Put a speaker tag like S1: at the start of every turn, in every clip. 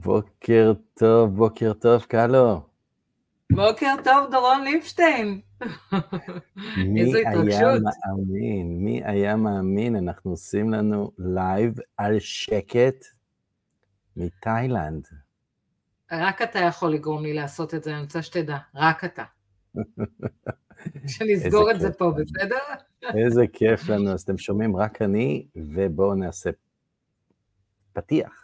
S1: בוקר טוב, קלו.
S2: בוקר טוב, דורון ליפשטיין. איזו התרגשות.
S1: מי היה מאמין, אנחנו עושים לנו לייב על שקט מתאילנד.
S2: רק אתה יכול לגרום לי לעשות את זה, אני רוצה שתדע, רק אתה. שנסגור את זה פה, בסדר?
S1: איזה כיף לנו, אז אתם שומעים רק אני, ובואו נעשה פתיח.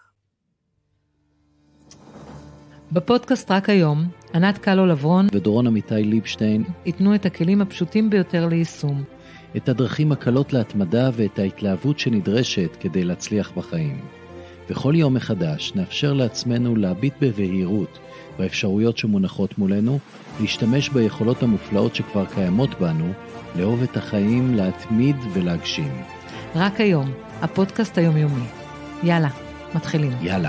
S2: בפודקאסט רק היום, ענת קלו לברון
S3: ודורון אמיתי ליפשטיין
S2: ייתנו את הכלים הפשוטים ביותר ליישום.
S3: את הדרכים הקלות להתמדה ואת ההתלהבות שנדרשת כדי להצליח בחיים. בכל יום מחדש נאפשר לעצמנו להביט בבהירות באפשרויות שמונחות מולנו, להשתמש ביכולות המופלאות שכבר קיימות בנו, לאהוב את החיים, להתמיד ולהגשים.
S2: רק היום, הפודקאסט היומיומי. יאללה, מתחילים.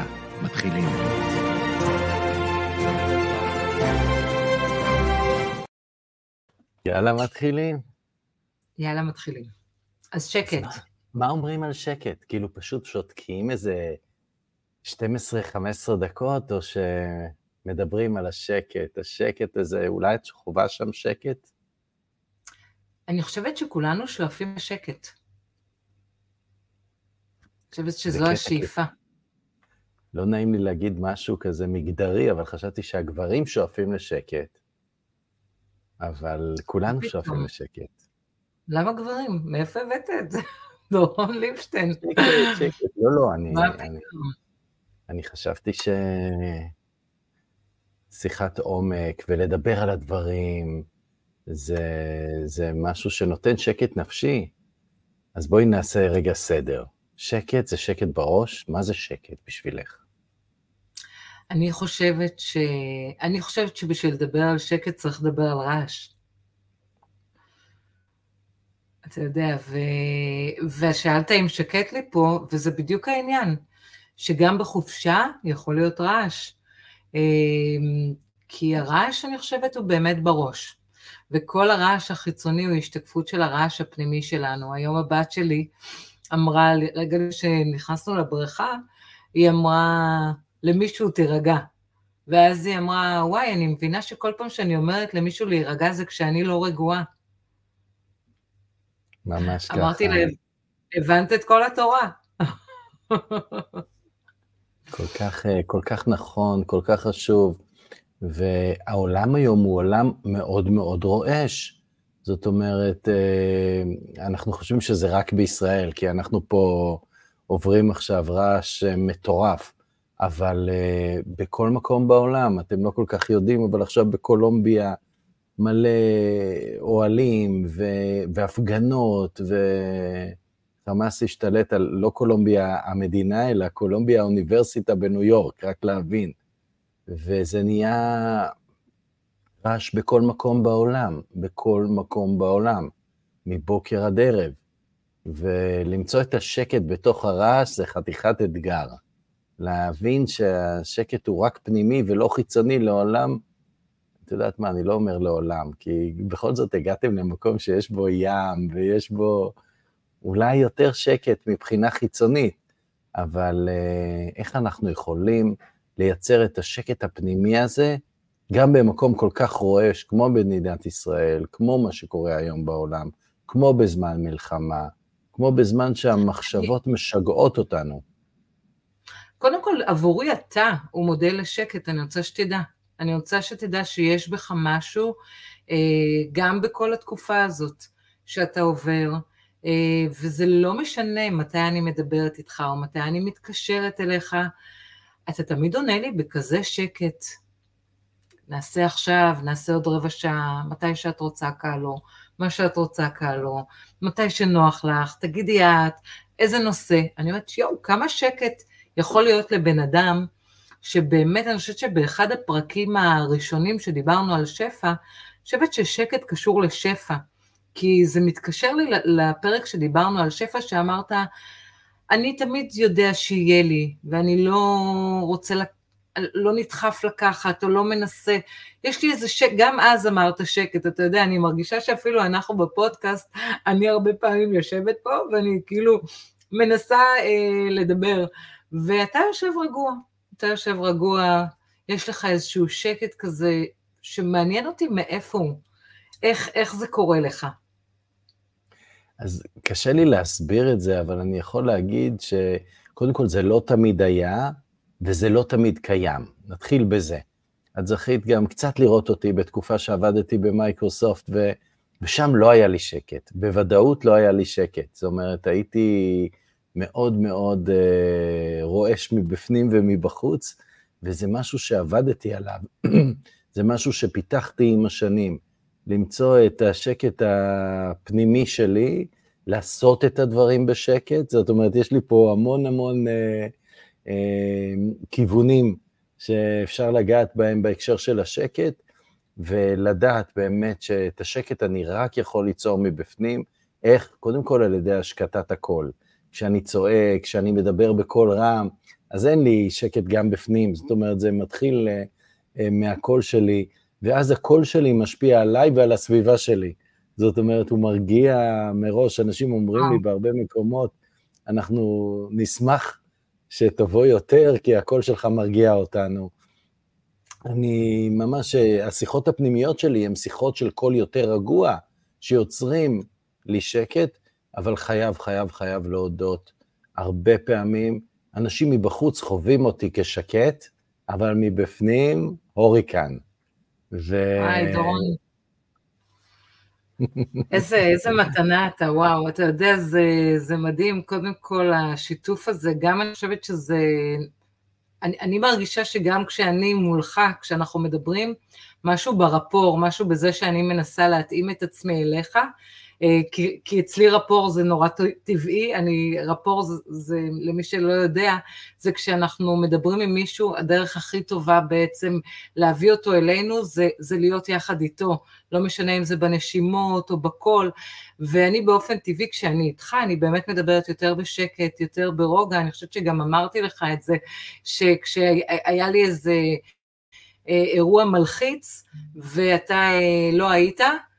S2: יאללה, מתחילים. אז שקט.
S1: מה אומרים על שקט? כאילו פשוט שותקים איזה 12-15 דקות, או שמדברים על השקט? השקט הזה, אולי את חובה שם שקט?
S2: אני חושבת שכולנו שואפים לשקט. אני חושבת שזו השאיפה.
S1: לא נעים לי להגיד משהו כזה מגדרי, אבל חשבתי שהגברים שואפים לשקט. אבל כולנו שואפים לשקט.
S2: למה גברים? מאיפה הבאת את זה? דורון ליפשטיין.
S1: שקט. לא, אני חשבתי שיחת עומק ולדבר על הדברים, זה משהו שנותן שקט נפשי. אז בואי נעשה רגע סדר. שקט זה שקט בראש, מה זה שקט בשבילך?
S2: אני חושבת שבשביל לדבר על שקט צריך לדבר על רעש. אתה יודע, ושאלת אם שקט לי פה, וזה בדיוק העניין, שגם בחופשה יכול להיות רעש, כי הרעש אני חושבת הוא באמת בראש, וכל הרעש החיצוני הוא השתקפות של הרעש הפנימי שלנו. היום הבת שלי אמרה, רגע שנכנסנו לבריכה, היא אמרה למישהו תירגע, ואז היא אמרה, וואי, אני מבינה שכל פעם שאני אומרת למישהו להירגע זה כשאני לא רגועה.
S1: ממש ככה.
S2: אמרתי לה, הבנת את כל התורה.
S1: כל כך נכון, כל כך חשוב, והעולם היום הוא עולם מאוד מאוד רועש. זאת אומרת, אנחנו חושבים שזה רק בישראל, כי אנחנו פה עוברים עכשיו רעש מטורף, אבל בכל מקום בעולם, אתם לא כל כך יודעים, אבל עכשיו בקולומביה מלא אוהלים והפגנות, וחמאס השתלט על לא קולומביה המדינה, אלא קולומביה האוניברסיטה בניו יורק, רק להבין. וזה נהיה רעש בכל מקום בעולם, מבוקר עד ערב. ולמצוא את השקט בתוך הרעש זה חתיכת אתגר. להבין שהשקט הוא רק פנימי ולא חיצוני לעולם. את יודעת מה, אני לא אומר לעולם, כי בכל זאת הגעתם למקום שיש בו ים, ויש בו אולי יותר שקט מבחינה חיצונית, אבל איך אנחנו יכולים לייצר את השקט הפנימי הזה, גם במקום כל כך רועש, כמו במדינת ישראל, כמו מה שקורה היום בעולם, כמו בזמן מלחמה, כמו בזמן שהמחשבות משגעות אותנו.
S2: קודם כל, עבורי אתה הוא מודל לשקט, אני רוצה שתדע שיש בך משהו, גם בכל התקופה הזאת שאתה עובר, וזה לא משנה מתי אני מדברת איתך, או מתי אני מתקשרת אליך, אתה תמיד עונה לי בכזה שקט, נעשה עכשיו, נעשה עוד רבע שעה, מתי שאת רוצה קלו, מה שאת רוצה קלו, מתי שנוח לך, תגידי את, איזה נושא, אני אומרת, יואו, כמה שקט יכול להיות לבן אדם, שבאמת אני חושבת שבאחד הפרקים הראשונים שדיברנו על שפע, אני חושבת ששקט קשור לשפע, כי זה מתקשר לי לפרק שדיברנו על שפע, שאמרת, אני תמיד יודע שיהיה לי, ואני לא רוצה, לא נדחף לקחת, או לא מנסה, יש לי איזה שקט, גם אז אמרת שקט, אתה יודע, אני מרגישה שאפילו אנחנו בפודקאסט, אני הרבה פעמים יושבת פה, ואני כאילו מנסה לדבר, ואתה יושב רגוע, אתה יושב רגוע, יש לך איזשהו שקט כזה, שמעניין אותי מאיפה הוא, איך זה קורה לך.
S1: אז קשה לי להסביר את זה, אבל אני יכול להגיד שקודם כל זה לא תמיד היה, וזה לא תמיד קיים. נתחיל בזה. את זכית גם קצת לראות אותי בתקופה שעבדתי במייקרוסופט, ושם לא היה לי שקט. בוודאות לא היה לי שקט. זאת אומרת, הייתי מאוד מאוד רועש מבפנים ומבחוץ, וזה משהו שעבדתי עליו. זה משהו שפיתחתי עם השנים. למצוא את השקט הפנימי שלי, לעשות את הדברים בשקט, זאת אומרת, יש לי פה המון המון כיוונים שאפשר לגעת בהם בהקשר של השקט, ולדעת באמת שאת השקט אני רק יכול ליצור מבפנים, איך? קודם כל על ידי השקטת הקול. כשאני צועק, כשאני מדבר בקול רם, אז אין לי שקט גם בפנים, זאת אומרת, זה מתחיל מהקול שלי, ואז הקול שלי משפיע עליי ועל הסביבה שלי. זאת אומרת, הוא מרגיע מראש, אנשים אומרים לי בהרבה מקומות, אנחנו נשמח שתבוא יותר, כי הקול שלך מרגיע אותנו. אני ממש, השיחות הפנימיות שלי הן שיחות של קול יותר רגוע, שיוצרים לי שקט, אבל חייב להודות. הרבה פעמים, אנשים מבחוץ חווים אותי כשקט, אבל מבפנים, הוריקן.
S2: היי, דורון. איזה מתנה אתה, וואו, אתה יודע, זה מדהים, קודם כל השיתוף הזה, גם אני חושבת שזה, אני מרגישה שגם כשאני מולך, כשאנחנו מדברים, משהו ברפור, משהו בזה שאני מנסה להתאים את עצמי אליך, כי אצלי רפור זה נורא טבעי, רפור זה, למי שלא יודע, זה כשאנחנו מדברים עם מישהו, הדרך הכי טובה בעצם להביא אותו אלינו, זה להיות יחד איתו, לא משנה אם זה בנשימות או בקול, ואני באופן טבעי כשאני איתך, אני באמת מדברת יותר בשקט, יותר ברוגע, אני חושבת שגם אמרתי לך את זה, שכשהיה לי איזה אירוע מלחיץ, ואתה לא היית,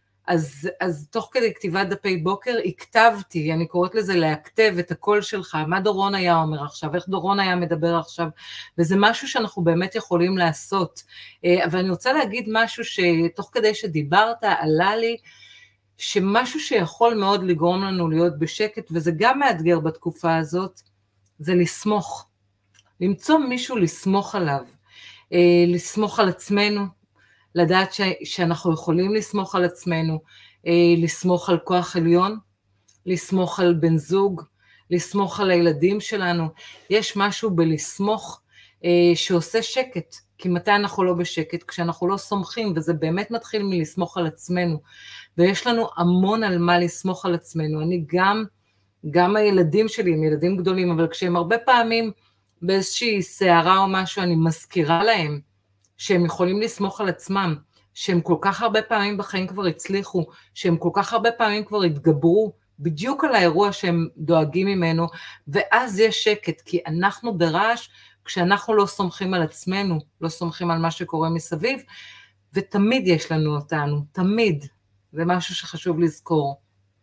S2: אז תוך כדי כתיבת דפי בוקר, הכתבתי, אני קוראת לזה להכתב את הקול שלך, מה דורון היה אומר עכשיו, איך דורון היה מדבר עכשיו, וזה משהו שאנחנו באמת יכולים לעשות, אבל אני רוצה להגיד משהו שתוך כדי שדיברת, עלה לי, שמשהו שיכול מאוד לגרום לנו להיות בשקט, וזה גם מאתגר בתקופה הזאת, זה לסמוך, למצוא מישהו לסמוך עליו, לסמוך על עצמנו, לדעת שאנחנו יכולים לסמוך על עצמנו, לסמוך על כוח עליון, לסמוך על בן זוג, לסמוך על הילדים שלנו, יש משהו בלסמוך שעושה שקט, כי מתי אנחנו לא בשקט? כשאנחנו לא סומכים, וזה באמת מתחיל מלסמוך על עצמנו, ויש לנו המון על מה לסמוך על עצמנו, אני גם הילדים שלי הם ילדים גדולים, אבל כשהם הרבה פעמים באיזושהי שערה או משהו, אני מזכירה להם, שהם יכולים לסמוך על עצמם, שהם כל כך הרבה פעמים בחיים כבר הצליחו, שהם כל כך הרבה פעמים כבר התגברו, בדיוק על האירוע שהם דואגים ממנו, ואז יש שקט, כי אנחנו ברעש, כשאנחנו לא סומכים על עצמנו, לא סומכים על מה שקורה מסביב, ותמיד יש לנו אותנו, תמיד, זה משהו שחשוב לזכור.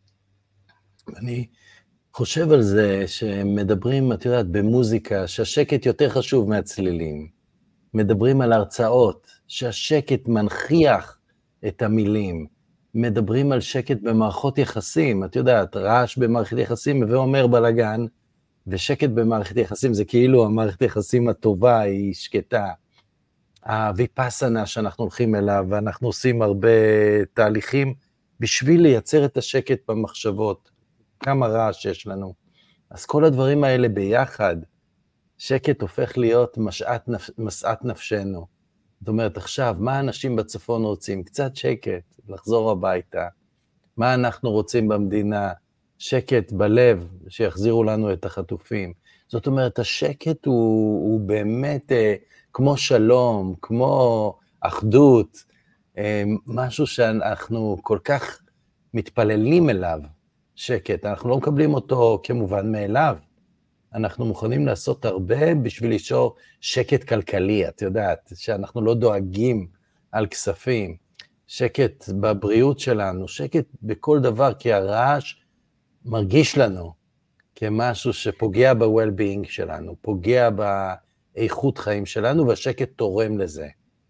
S1: אני חושב על זה שמדברים, את יודעת, במוזיקה, שהשקט יותר חשוב מהצלילים. מדברים על הרצאות, שהשקט מנכיח את המילים. מדברים על שקט במערכות יחסים, את יודעת, רעש במערכת יחסים ואומר בלגן, ושקט במערכת יחסים זה כאילו המערכת יחסים הטובה היא שקטה. הוויפאסנה שאנחנו הולכים אליו, ואנחנו עושים הרבה תהליכים, בשביל לייצר את השקט במחשבות, כמה רעש יש לנו. אז כל הדברים האלה ביחד, שקט הופך להיות משאת נפשנו. זאת אומרת, עכשיו, מה אנשים בצפון רוצים? קצת שקט, לחזור הביתה. מה אנחנו רוצים במדינה? שקט בלב, שיחזירו לנו את החטופים. זאת אומרת, השקט הוא באמת כמו שלום, כמו אחדות, משהו שאנחנו כל כך מתפללים אליו, שקט. אנחנו לא מקבלים אותו כמובן מאליו. אנחנו מוכנים לעשות הרבה בשביל ליצור שקט כלכלי, את יודעת, שאנחנו לא דואגים על כספים, שקט בבריאות שלנו, שקט בכל דבר, כי הרעש מרגיש לנו כמשהו שפוגע ב-well-being שלנו, פוגע האיכות חיים שלנו, והשקט תורם לזה.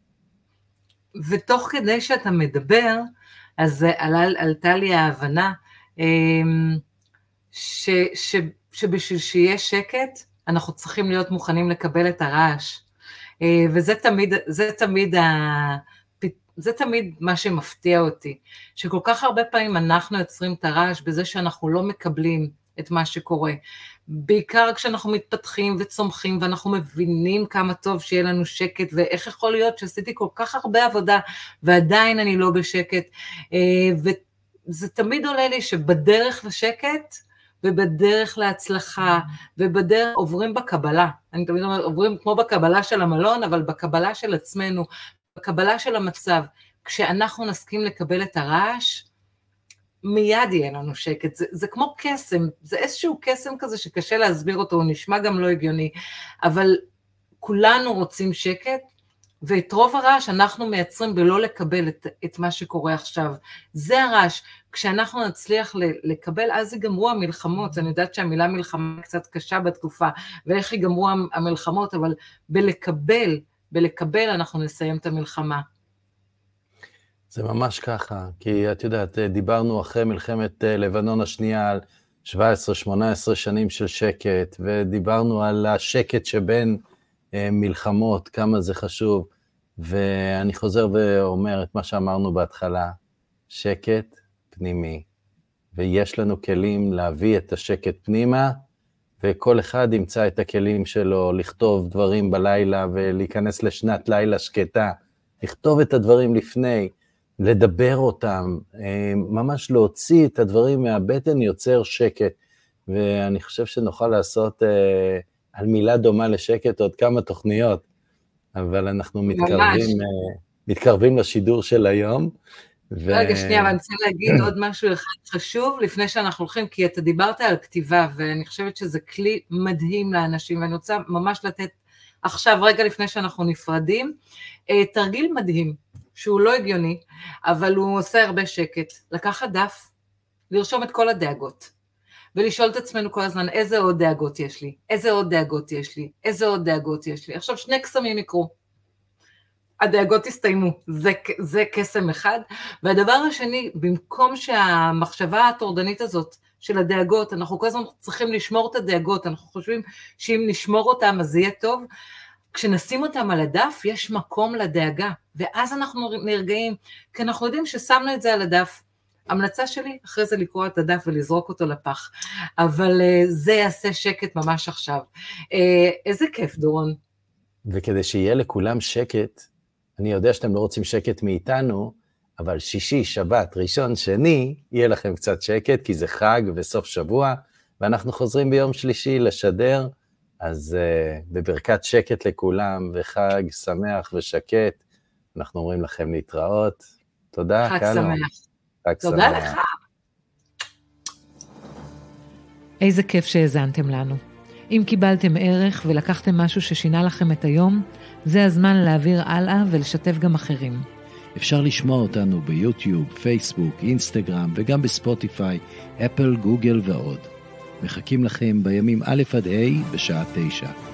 S2: ותוך כדי שאתה מדבר, אז עלתה לי ההבנה, שבשביל שיהיה שקט, אנחנו צריכים להיות מוכנים לקבל את הרעש, וזה תמיד מה שמפתיע אותי, שכל כך הרבה פעמים אנחנו יוצרים את הרעש בזה שאנחנו לא מקבלים את מה שקורה, בעיקר כשאנחנו מתפתחים וצומחים, ואנחנו מבינים כמה טוב שיהיה לנו שקט, ואיך יכול להיות שעשיתי כל כך הרבה עבודה, ועדיין אני לא בשקט, וזה תמיד עולה לי שבדרך לשקט, ובדרך להצלחה, ובדרך עוברים בקבלה, אני תמיד אומרת, עוברים כמו בקבלה של המלון, אבל בקבלה של עצמנו, בקבלה של המצב, כשאנחנו נסכים לקבל את הרעש, מיד יהיה לנו שקט, זה כמו קסם, זה איזשהו קסם כזה שקשה להסביר אותו, הוא נשמע גם לא הגיוני, אבל כולנו רוצים שקט, ואת רוב הרעש אנחנו מייצרים בלא לקבל את מה שקורה עכשיו, זה הרעש, כשאנחנו נצליח לקבל, אז ייגמרו המלחמות, אני יודעת שהמילה מלחמה קצת קשה בתקופה, ואיך ייגמרו המלחמות, אבל בלקבל אנחנו נסיים את המלחמה.
S1: זה ממש ככה, כי את יודעת, דיברנו אחרי מלחמת לבנון השנייה על 17-18 שנים של שקט, ודיברנו על השקט שבין מלחמות, כמה זה חשוב, ואני חוזר ואומר את מה שאמרנו בהתחלה, שקט פנימי, ויש לנו כלים להביא את השקט פנימה, וכל אחד ימצא את הכלים שלו, לכתוב דברים בלילה, ולהיכנס לשנת לילה שקטה, לכתוב את הדברים לפני, לדבר אותם, ממש להוציא את הדברים מהבטן יוצר שקט, ואני חושב שנוכל לעשות על מילה דומה לשקט עוד כמה תוכניות, אבל אנחנו מתקרבים לשידור של היום.
S2: רגע, שנייה, אבל אני רוצה להגיד עוד משהו אחד חשוב, לפני שאנחנו הולכים, כי אתה דיברת על כתיבה, ואני חושבת שזה כלי מדהים לאנשים, ואני רוצה ממש לתת עכשיו, רגע לפני שאנחנו נפרדים, תרגיל מדהים, שהוא לא הגיוני, אבל הוא עושה הרבה שקט, לקחת דף, לרשום את כל הדאגות, ולשאול את עצמנו כל הזמן, איזה עוד דאגות יש לי, איזה עוד דאגות יש לי, איזה עוד דאגות יש לי, עכשיו 2 קסמים יקרו, הדאגות הסתיימו, זה קסם אחד, והדבר השני, במקום שהמחשבה הטורדנית הזאת, של הדאגות, אנחנו כל הזמן צריכים לשמור את הדאגות, אנחנו חושבים שאם נשמור אותם אז זה יהיה טוב, כשנשים אותם על הדף יש מקום לדאגה, ואז אנחנו נרגעים, כי אנחנו יודעים ששמנו את זה על הדף, המלצה שלי אחרי זה לקרוא את הדף ולזרוק אותו לפח, אבל זה יעשה שקט ממש עכשיו. איזה כיף דורון.
S1: וכדי שיהיה לכולם שקט, אני יודע שאתם לא רוצים שקט מאיתנו, אבל שישי, שבת, ראשון, שני, יהיה לכם קצת שקט, כי זה חג וסוף שבוע, ואנחנו חוזרים ביום שלישי לשדר, אז בברכת שקט לכולם, וחג שמח ושקט, אנחנו אומרים לכם להתראות. תודה,
S2: חג
S1: קלו.
S2: שמח.
S1: חג
S2: תודה
S1: שמח.
S2: לך. איזה כיף שהאזנתם לנו. אם קיבלתם ערך ולקחתם משהו ששינה לכם את היום, זה הזמן להעביר הלאה ולשתף גם אחרים.
S3: אפשר לשמוע אותנו ביוטיוב, פייסבוק, אינסטגרם וגם בספוטיפיי, אפל, גוגל ועוד. מחכים לכם בימים א' עד ה' בשעה 9.